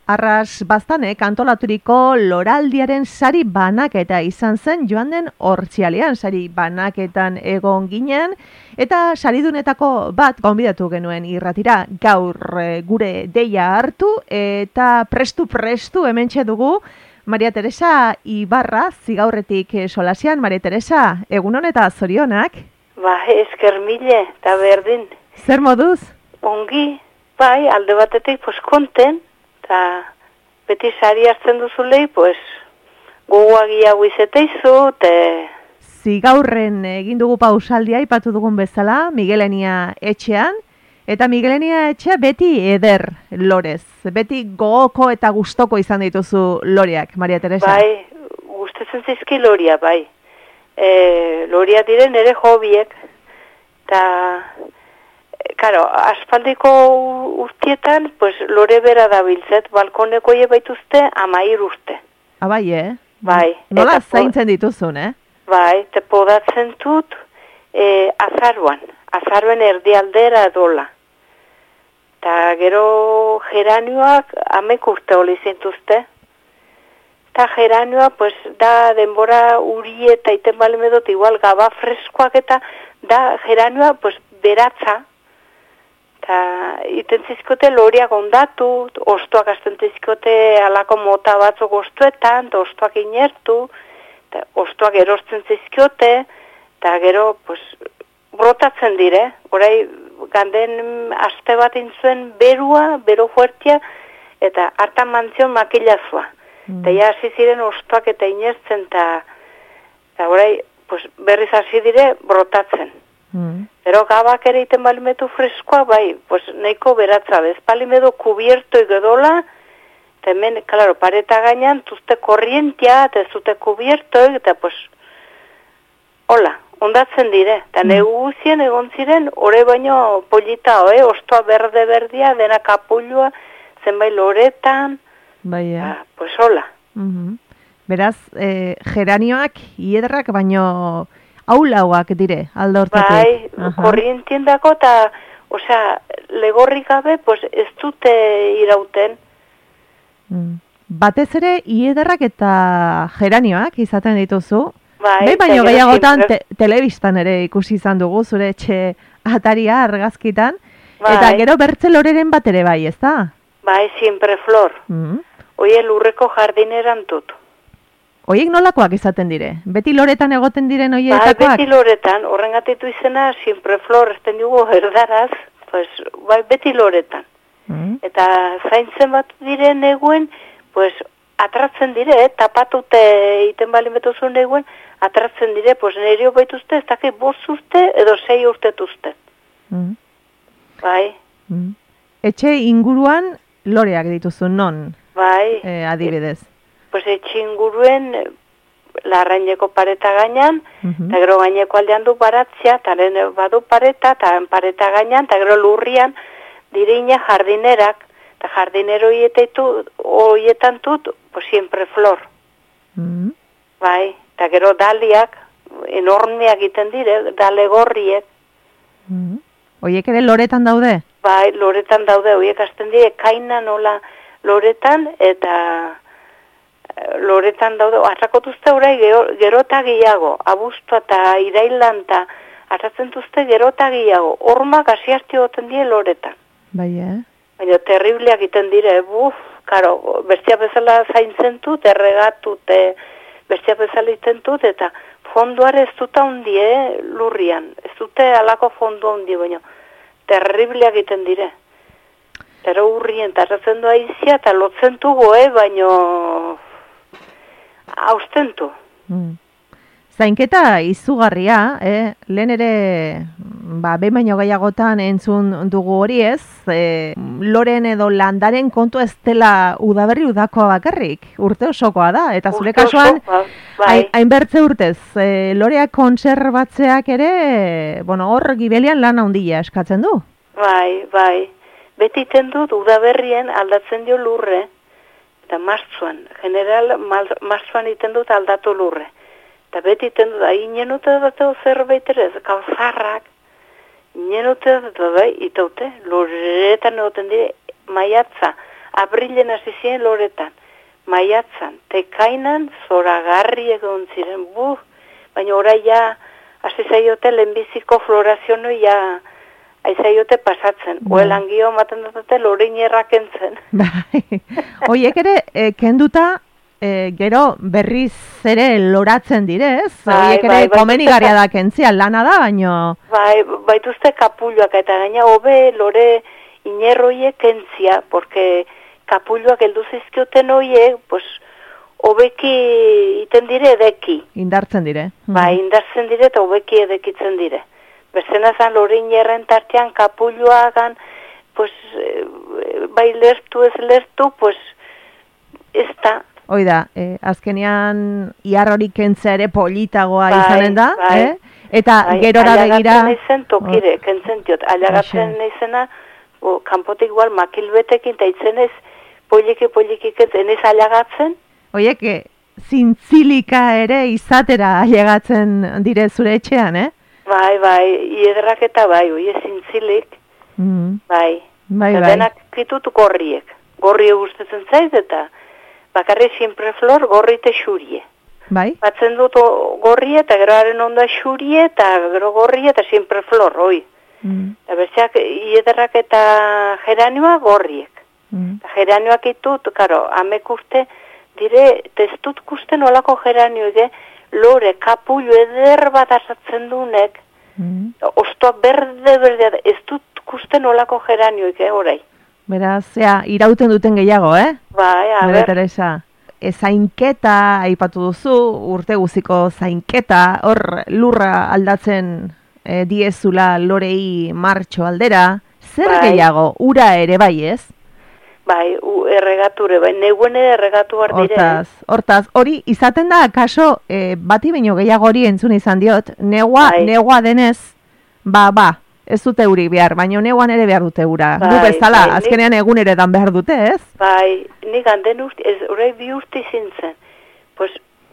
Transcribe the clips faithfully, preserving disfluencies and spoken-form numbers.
Arras Baztanek antolaturiko loraldiaren sari banaketa izan zen joan den hortzialean, sari banaketan egon ginen, eta saridunetako bat gonbidatu genuen irratira gaur e, gure deia hartu, eta prestu-prestu hementxe dugu Maria Teresa Ibarra, zigaurretik solasian. Maria Teresa, egunon eta zorionak? Ba, esker mile, eta berdin. Zer moduz? Ongi, bai, alde batetik, pues, konten, eta beti sari hartzen duzulei, pues, goguagia guizeteizu, te... Zigaurren egin dugu pausaldia, ipatu dugun bezala, Miguelenia etxean, eta Miguelenia etxea beti eder lorez, beti gogoko eta gustoko izan dituzu loreak, Maria Teresa. Bai, gustatzen zizki loria, bai. E, loria diren ere hobiek, eta... Karo, aspaldiko urtietan, pues, lore bera dabiltzet, balkoneko je baituzte amair urte. Abai, eh? Bai. Nola zaintzen dituzun, eh? Bai, te podatzen dut e, azaruan, azaruan erdialdera dola. Ta gero geranioak amek urte holi zintuzte. Ta geranioa, pues, da denbora uri eta iten balemedot, igual gaba freskoak eta da geranioa, pues, beratza. Ta iten zizkote loriak ondatu, ostoak azten zizkote alako mota batzuk ostoetan, ta ostoak inertu, ta ostoak erortzen zizkote, eta gero, pues, brotatzen dire. Horai, ganden aste bat intzuen berua, bero fuertia, eta hartan mantzion makilazua. Mm. Eta ja hasi ziren ostoak eta inertzen, eta horai, pues, berriz hasi dire brotatzen. Mm. Pero gabak ere iten balimetu freskoa, bai, pues, nahiko beratza bez. Balimedu kubierto egodola, eta hemen, klaro, pareta gainan, tuzte korrientia, eta zute kubierto, eta, pues, hola, ondatzen dire. Eta mm. negu guzien egon ziren, ore baino polita, eh? Ostoa berde-berdia, dena kapullua, zenbait loretan, bai, ah, pues, hola. Mm-hmm. Beraz, eh, geranioak, hiedrak, baino... Aulauak dire, alda hortatik. Bai, korrientien dako, eta, osea, legorrik gabe, pues, ez dute irauten. Mm. Batez ere, iederrak eta geranioak izaten dituzu. Bai, Bai, baino gehiagotan te telebistan ere ikusi izan dugu, zure etxe ataria argazkitan. Bai. Eta gero bertze loreren bat ere bai, ez da? Bai, siempre flor. Mm. Oie lurreko jardineran dut. Oiek nolakoak izaten dire? Beti loretan egoten diren oietakoak? Bai, beti loretan, horrengatitu izena, siempre flor, esten dugu erdaraz, pues, bai, beti loretan. Mm. Eta zaintzen bat diren eguen, pues, atratzen dire, eh? Tapatute iten balin betuzun eguen, atratzen dire, pues, nerio baituzte, ez dakit bost uste, edo sei urtetuzte. Mm. Bai. Mm. Etxe inguruan loreak dituzu, non? Bai. Eh, adibidez. Pues etxinguruen larraineko pareta gainan, eta uh-huh. gero gaineko aldean du baratzea, eta badu pareta, eta pareta gainan, eta gero lurrian dirina jardinerak, eta jardinero hoietan dut, pues siempre flor. Uh-huh. Bai, eta gero daliak, enormeak egiten dire, dale gorriek. Uh-huh. Oiek ere loretan daude? Bai, loretan daude, oiek azten dire, kaina nola loretan, eta... loretan daude, arrakotuzte orai gero eta gehiago, abuztua eta irailan eta arratzen duzte gero eta gehiago, hormak asiarti goten die loretan. Bai, eh? Baina terribliak iten dire, buf, karo, bestia bezala zaintzen dut, erregatut, e, bestia bezala iten dut, eta fonduare ez dut handi, eh, lurrian, ez dute alako fondu handi, baina terribliak iten dire. Pero urrien, eta arratzen doa izia, eta lotzen dugu, eh, baina... haustentu. Mm. Zainketa izugarria, eh? Lehen ere, ba, behin baino gehiagotan entzun dugu hori ez, e, loren edo landaren kontu ez dela udaberri udakoa bakarrik, urte osokoa da, eta zure urte kasuan, bai. hainbertze urtez, e, loreak kontserbatzeak ere, bueno, hor gibelian lan handia eskatzen du. Bai, bai, beti iten dut udaberrien aldatzen dio lurre, eta martzuan, general martzuan iten dut aldatu lurre. Eta beti iten dut, inen dute dut zerbait ere, kauzarrak, inen dute dut bai, itaute, lurretan egoten dire, maiatza, abrilen hasi ziren loretan, maiatzan, tekainan, zoragarri egon ziren, bu, baina orai ja, hasi zaiote lehenbiziko florazionoi ja, aizaiote pasatzen, Bai. oelan gio maten dute lorein errakentzen. Bai, hoiek ere, e, kenduta, e, gero berriz ere loratzen direz, Bai, hoiek ere bai, bai, komenigarria da kentzia, lana da, baino... Bai, baituzte kapuluak eta gaina hobe lore inerroiek kentzia, porque kapuluak heldu zizkioten hoiek, pues, hobeki iten dire edeki. Indartzen dire. Bai, indartzen dire eta hobeki edekitzen dire. Bezena zan lore inerren tartean kapuluagan, pues, bai lertu ez lertu, pues, ez da. Hoi da, eh, azkenean iarrorik kentzea ere politagoa Bai, izanen da, bai. eh? Eta Bai, gerora begira... Aliagatzen naizen tokire, kentzen diot. Aliagatzen naizena, o, kanpotik igual makilbetekin, eta itzenez, poliki-poliki kentzen, ez aliagatzen. Oiek, eh, zintzilika ere izatera ailegatzen dire zure etxean, eh? Bai, bai, iederrak eta bai, oie zintzilik, Mm. bai. Bai, Eta bai. denak ditut gorriek. Gorrie gustatzen zait eta bakarri siempre flor gorri eta xurie. Bai? Batzen dut o- gorrie eta gero haren onda xurie eta gero gorrie eta siempre flor, oi. Mm. Eta bertzeak iederrak eta geranioa gorriek. Mm. Eta geranioak ditut, karo, amek urte, dire, testut kusten olako geranioek, eh? Lore, kapullo eder bat asatzen dunek, Mm. ostoa berde-berde, ez dut kusten olako geranioek, eh, orai. Beraz, zea, irauten duten gehiago, eh? Bai, a Bere ber, Teresa. E, zainketa aipatu duzu, urte guziko zainketa, hor lurra aldatzen e, diezula lorei martxo aldera. Zer Bai. gehiago, ura ere bai ez? bai, u, erregature, bai, neguen ere erregatu behar dire. Hortaz, hortaz, hori izaten da, akaso, e, bati baino gehiago hori entzun izan diot, negua, Bai. negua denez, ba, ba, ez dute urik behar, baino neguan ere behar dute ura. Bai, Gu bezala, bai, nik- azkenean eguneretan behar dute, ez? Bai, nik handen urte, ez, orai bi urte zintzen. Pues,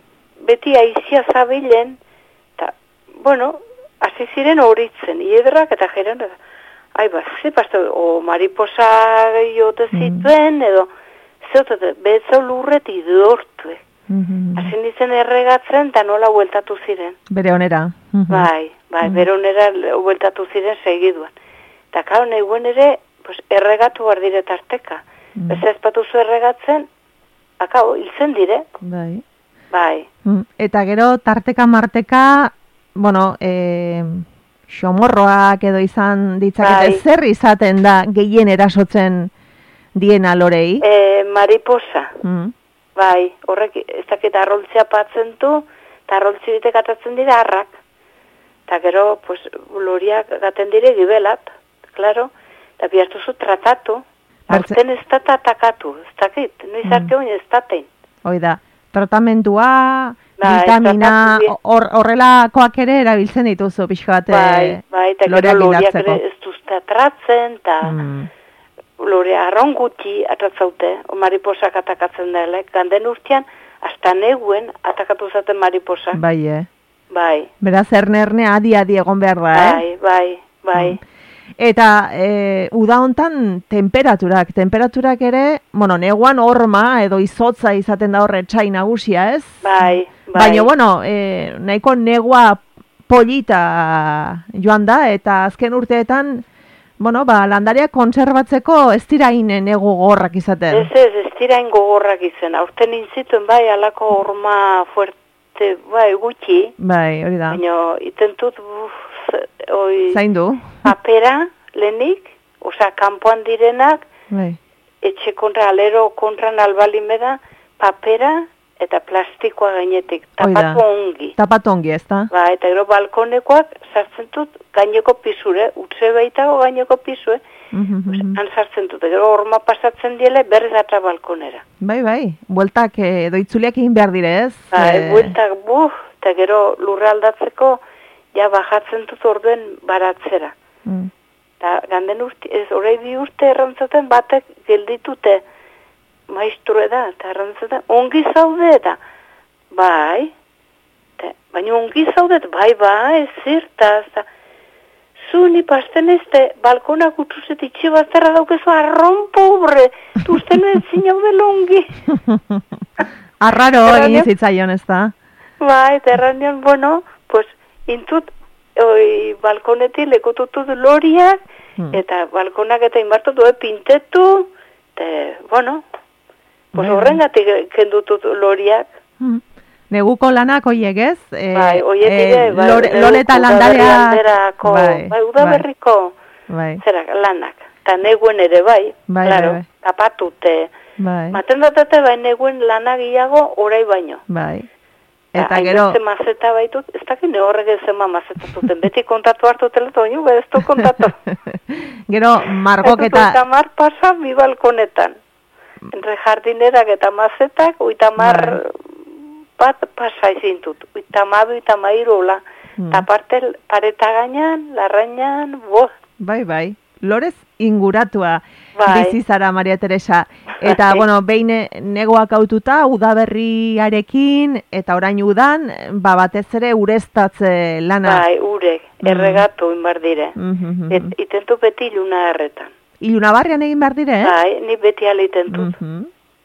beti aizia zabilen, eta, bueno, hasi ziren horitzen, iederrak eta jeran, ai, ba, ze pasta, o mariposa jote zituen, edo, zeotate, betzau lurret idortu, eh. Mhm. Hasi nintzen erregatzen, eta nola hueltatu ziren. Bere onera. Mhm. Bai, bai, beronera hueltatu ziren segiduan. Eta karo, neguen ere, pues, erregatu behar dire tarteka. Mm. Beza espatuzu erregatzen, akao, hiltzen dire, Bai. bai. Mm, Eta gero tarteka marteka, bueno, e, xomorroak edo izan ditzakete, Bai. zer izaten da gehien erasotzen diena lorei? E, mariposa, Mm. bai, horrek ez dakit arroltzea patzen du, eta arroltzi bitek atatzen dira harrak. Eta gero, pues, loriak gaten dire gibelat, claro, eta bihartuzu tratatu, Bertze- aurten ez da atakatu, ez dakit, noiz Mm. arte hori ez daten. Hoi da, tratamendua, Bai, vitamina, tratatu- hor- horrelakoak ere erabiltzen dituzu pixka bat Bai, bai, eta gero loreak loriak ere indartzeko. ez duzte atratzen, eta Mm. lore arron gutxi atratzaute, o mariposak atakatzen dela, ganden urtean, hasta neguen atakatu zaten mariposak. Bai, eh? Bai, Beraz, erne-erne adi-adi egon behar da, eh? bai, bai, bai. Eta e, uda hontan temperaturak, temperaturak ere, bueno, neguan horma edo izotza izaten da horre txai nagusia, ez? Bai, bai. Baina, bueno, e, nahiko negua polita joan da, eta azken urteetan, bueno, ba, landaria kontserbatzeko ez dira ine negu gorrak izaten. Ez ez, ez dira ingogorrak izan. Aurten intzituen bai, alako horma fuerte, bai, gutxi, Bai, hori da. baina itentut, uf, oi, Zaindu. papera, lehenik, osea, kanpoan direnak, Bai. etxe kontra, alero kontran albalimeda, papera eta plastikoa gainetik, Hoi da. tapatu ongi. Tapatu ongi, ez da? Ba, eta gero balkonekoak sartzen dut gaineko pisure, utze baitago gaineko pisue, Mhm. han sartzen dut, gero horma pasatzen diele berriz atra balkonera. Bai, bai, bueltak edo itzuliak egin behar dire, ez? Ba, Eh, bueltak, buf, eta gero lurra aldatzeko, ja bajatzen dut orduen baratzera. mm. Eta ganden urte, ez horrei bi urte errantzaten batek gelditute maistru eda, eta errantzaten ongi zaude eta, bai, te, baina ongi zaudet, bai, bai, zirtaz, eta zu ni pasten ezte, balkonak utuzet itxe bazterra daukezu, arron pobre, tuzten ez zinaude longi. Arraro egin zitzaion, ez da? Ba, eta erranian, bueno, pues, intut, oi, balkonetik lekotutut loriak, hmm. eta balkonak eta inbartu due pintetu, eta, bueno, pues horrengatik kendutut loriak. Hmm. Neguko lanak oiek, ez? E, bai, oiek dire, bai, lore eta landarea... Bai, bai, udaberriko, bai. Zera, lanak. Eta neguen ere, bai, bai, claro, bai, bai. Tapatute. Bai. Maten datate, bai, neguen lanagiago orai baino. Bai. Eta gero... Hain mazeta baitut, ez dakit ne horrek ezema mazetatuten. Beti kontatu hartu teleto, baina ez du kontatu. Gero, margok eta... Eta mar pasa bi balkonetan. Entre jardinerak eta mazetak, uita mar... bat pasa izintut, uita mabi, uita mairola, eta parte pareta gainan, larrainan, bo. Bai, bai, lorez inguratua bai. Bizizara, Maria Teresa. Eta, bai. Bueno, behin negoak aututa, udaberriarekin, eta orain udan, ba, batez ere ureztatze lana. Bai, urek, erregatu mm. inbar dire. Mm-hmm. Et, itentu beti iluna erretan. Iluna barrian egin behar dire, eh? Bai, ni beti ala itentut. Mm-hmm.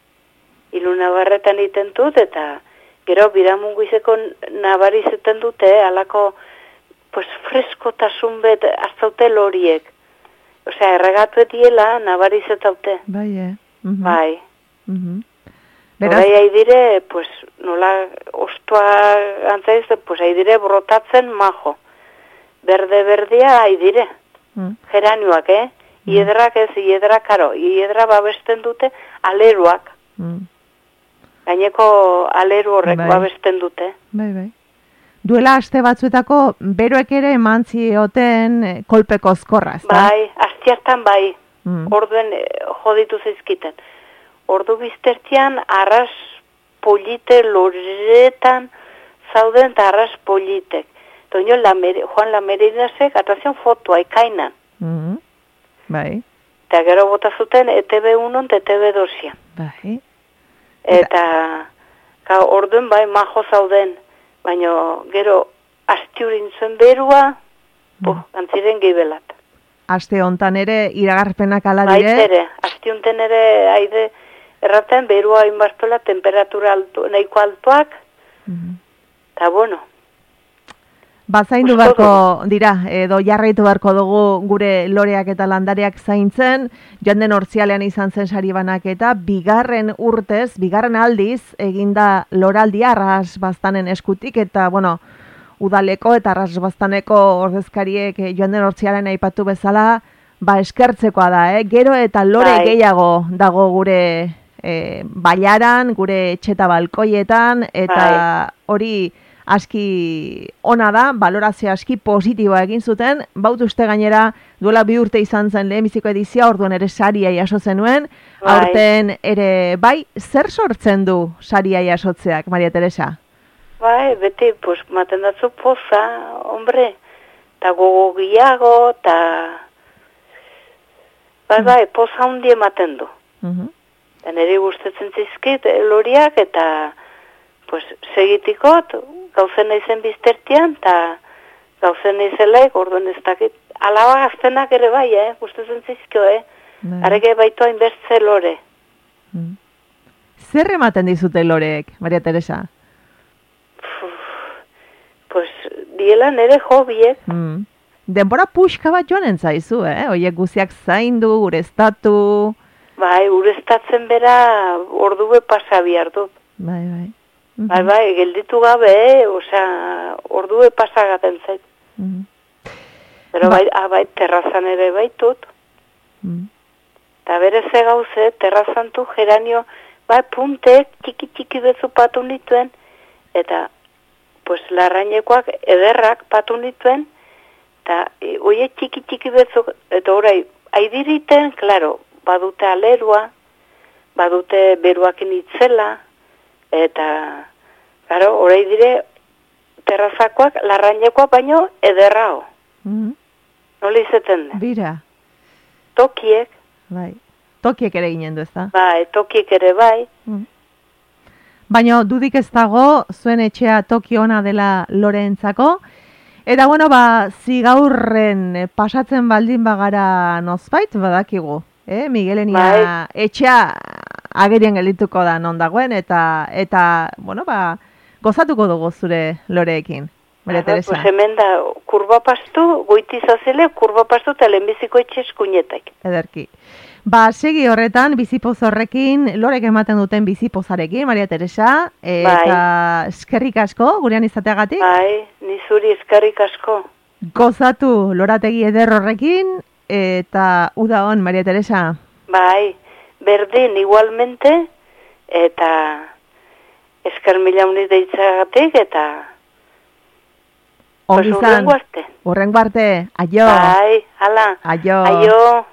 Iluna barretan itentut, eta... Gero, biramungu izeko nabari zeten dute, alako, pues, freskotasun bet, aztaute loriek. Osea, erregatu etiela, nabari zetaute. Bai, eh? Mm-hmm. Bai. Mm-hmm. Beraz... Horai haidire, pues, nola, ostua antzaiz, pues, haidire brotatzen majo. Berde-berdea haidire. Mm. Geranioak, eh? Mm. Iedrak ez, iedra karo. Iedra babesten dute aleruak. Mm. Gaineko aleru horrek bai. Babesten dute. Bai, bai. Duela aste batzuetako beroek ere eman zioten kolpeko zkorra, ez da? Bai, astiartan bai. Mm. Orduen joditu zaizkiten. Ordu biztertian arras polite loretan zauden eta arras politek. Toño Lamere, Juan Lamerinasek atazion fotoa ikainan. Mm. Bai. Eta gero bota zuten E T B uno eta E T B dosian. Bai. Eta, ka, orduen bai majo zauden, baina gero astiurin zuen berua, mm. oh, antziren gibelat. Aste hontan ere iragarpenak ala dire? Baitere, aste hontan ere haide erraten berua inbartola temperatura altu, nahiko altuak, eta mm. bueno. Bazaindu beharko dira, edo jarraitu beharko dugu gure loreak eta landareak zaintzen, joan den hortzialean izan zen sari banaketa, bigarren urtez, bigarren aldiz, eginda loraldia Arrasbaztanen eskutik, eta, bueno, udaleko eta Arrasbaztaneko ordezkariek joan den hortzialean aipatu bezala, ba, eskertzekoa da, eh? Gero eta lore bai. Gehiago dago gure eh, bailaran, gure etxeta balkoietan, eta hori... Bai. Aski ona da, balorazio aski positiboa egin zuten, baut uste gainera duela bi urte izan zen lehenbiziko edizia, orduan ere saria jaso zenuen, bai. Aurten ere bai, zer sortzen du saria jasotzeak, Maria Teresa? Bai, beti, pues, maten datzu poza, hombre, eta gogo giago, eta bai, bai, poza hundi ematen du. Uh-huh. Eta nire gustetzen zizkit loriak, eta pues, segitikot, gauzen naizen biztertian, eta gauzen naizelaik, orduan ez dakit. Alaba gaztenak ere bai, eh? Gustetzen zizkio, eh? Bai. Areke baitu hainbertze lore. Mm. Zer ematen dizute loreek, Maria Teresa? Uf, pues, diela nere hobiek. Mm. Denbora puxka bat joan entzaizu, eh? Oiek guziak zaindu, ureztatu... Bai, ureztatzen bera ordube pasa bihar dut. Bai, bai. Mm-hmm. Bai, bai, gelditu gabe, eh? Osea, ordue pasagaten zait. Mm-hmm. Pero ba bai, bai, terrazan ere baitut. Mm-hmm. Ta bere ze gauze, terrazantu geranio, bai, puntek, txiki-txiki bezu patu nituen, eta, pues, larrainekoak ederrak patu nituen, eta, e, oie txiki-txiki bezu, eta orai, aidiriten, klaro, badute alerua, badute beruakin itzela, eta, claro, orai dire, terrazakoak, larrainekoak baino, ederrao. Mm-hmm. Nola izeten da? Bira. Tokiek. Bai. Tokiek ere ginen du, ez da? Bai, tokiek ere bai. Mm. Baina dudik ez dago, zuen etxea toki ona dela loreentzako, Eta bueno, ba, zigaurren eh, pasatzen baldin bagara nozbait, badakigu. Eh? Miguelenia Bai. etxea agerian gelituko da non dagoen, eta, eta bueno, ba, gozatuko dugu zure loreekin. Maria Ba, Teresa. pues hemen da, kurba pastu, goiti zazele, kurba pastu eta lehenbiziko etxe eskuinetak. Ederki. Ba, segi horretan, bizipoz horrekin, lorek ematen duten bizipozarekin, Maria Teresa, eta eskerrik asko, gurean izateagatik. Bai, nizuri eskerrik asko. Gozatu lorategi eder horrekin, eta uda hon, Maria Teresa. Bai, berdin igualmente, eta esker mila uniz deitzagatik, eta Ongi pues izan. urrengo arte. Urrengo arte, aio. Bai, hala. Aio. Aio.